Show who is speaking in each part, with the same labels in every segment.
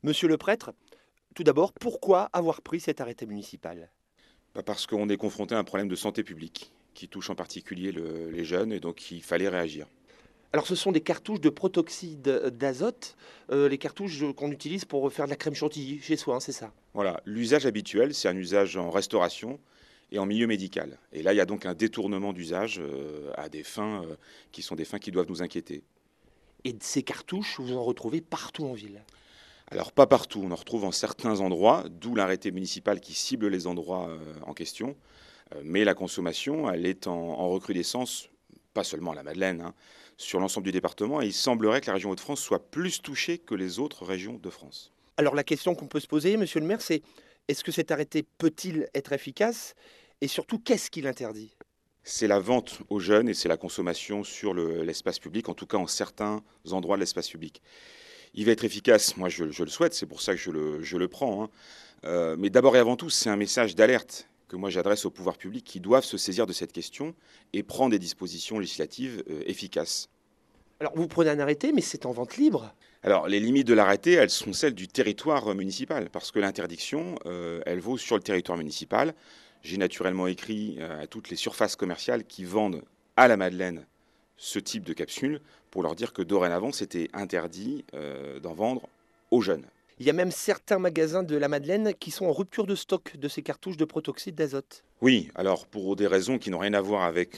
Speaker 1: Monsieur le prêtre, tout d'abord, pourquoi avoir pris cet arrêté municipal?
Speaker 2: Parce qu'on est confronté à un problème de santé publique qui touche en particulier les jeunes et donc il fallait réagir.
Speaker 1: Alors ce sont des cartouches de protoxyde d'azote, les cartouches qu'on utilise pour faire de la crème chantilly chez soi, hein, c'est ça?
Speaker 2: Voilà, l'usage habituel, c'est un usage en restauration et en milieu médical. Et là, il y a donc un détournement d'usage à des fins qui sont des fins qui doivent nous inquiéter.
Speaker 1: Et ces cartouches, vous en retrouvez partout en ville.
Speaker 2: Alors pas partout, on en retrouve en certains endroits, d'où l'arrêté municipal qui cible les endroits en question. Mais la consommation, elle est en recrudescence, pas seulement à la Madeleine, hein, sur l'ensemble du département. Et il semblerait que la région Hauts-de-France soit plus touchée que les autres régions de France.
Speaker 1: Alors la question qu'on peut se poser, monsieur le maire, c'est est-ce que cet arrêté peut-il être efficace? Et surtout, qu'est-ce qu'il interdit?
Speaker 2: C'est la vente aux jeunes et c'est la consommation sur l'espace public, en tout cas en certains endroits de l'espace public. Il va être efficace, moi je le souhaite, c'est pour ça que je le prends, hein. Mais d'abord et avant tout, c'est un message d'alerte que moi j'adresse aux pouvoirs publics qui doivent se saisir de cette question et prendre des dispositions législatives efficaces.
Speaker 1: Alors vous prenez un arrêté, mais c'est en vente libre.
Speaker 2: Alors les limites de l'arrêté, elles sont celles du territoire municipal, parce que l'interdiction, elle vaut sur le territoire municipal. J'ai naturellement écrit à toutes les surfaces commerciales qui vendent à la Madeleine ce type de capsules pour leur dire que dorénavant, c'était interdit d'en vendre aux jeunes.
Speaker 1: Il y a même certains magasins de la Madeleine qui sont en rupture de stock de ces cartouches de protoxyde d'azote.
Speaker 2: Oui, alors pour des raisons qui n'ont rien à voir avec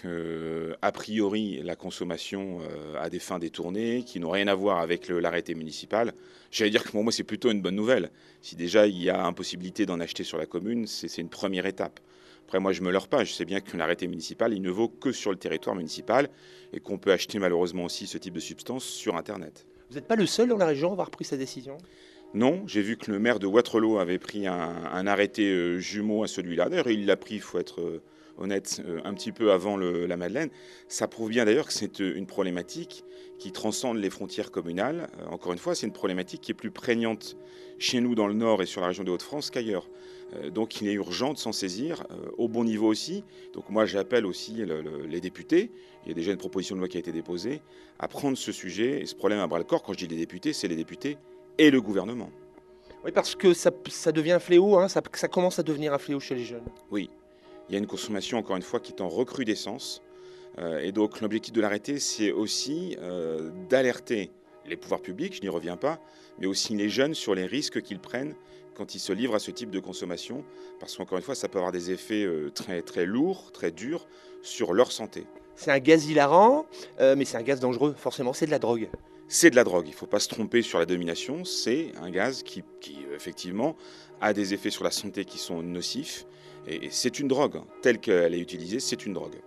Speaker 2: a priori la consommation à des fins détournées, qui n'ont rien à voir avec l'arrêté municipal, j'allais dire que pour moi c'est plutôt une bonne nouvelle. Si déjà il y a impossibilité d'en acheter sur la commune, c'est une première étape. Après moi je me leurre pas, je sais bien qu'un arrêté municipal il ne vaut que sur le territoire municipal et qu'on peut acheter malheureusement aussi ce type de substance sur Internet.
Speaker 1: Vous n'êtes pas le seul dans la région à avoir pris cette décision?
Speaker 2: Non, j'ai vu que le maire de Wattrelos avait pris un arrêté jumeau à celui-là. D'ailleurs, il l'a pris, il faut être honnête, un petit peu avant la Madeleine. Ça prouve bien d'ailleurs que c'est une problématique qui transcende les frontières communales. Encore une fois, c'est une problématique qui est plus prégnante chez nous dans le Nord et sur la région des Hauts-de-France qu'ailleurs. Donc il est urgent de s'en saisir, au bon niveau aussi. Donc moi j'appelle aussi les députés, il y a déjà une proposition de loi qui a été déposée, à prendre ce sujet et ce problème à bras-le-corps. Quand je dis les députés, c'est les députés et le gouvernement.
Speaker 1: Oui, parce que ça devient un fléau, hein, ça commence à devenir un fléau chez les jeunes.
Speaker 2: Oui, il y a une consommation, encore une fois, qui est en recrudescence. Et donc l'objectif de l'arrêté, c'est aussi d'alerter les pouvoirs publics, je n'y reviens pas, mais aussi les jeunes sur les risques qu'ils prennent quand ils se livrent à ce type de consommation. Parce qu'encore une fois, ça peut avoir des effets très, très lourds, très durs sur leur santé.
Speaker 1: C'est un gaz hilarant, mais c'est un gaz dangereux, forcément, c'est de la drogue.
Speaker 2: C'est de la drogue, il ne faut pas se tromper sur la domination, c'est un gaz qui effectivement a des effets sur la santé qui sont nocifs, et c'est une drogue, telle qu'elle est utilisée, c'est une drogue.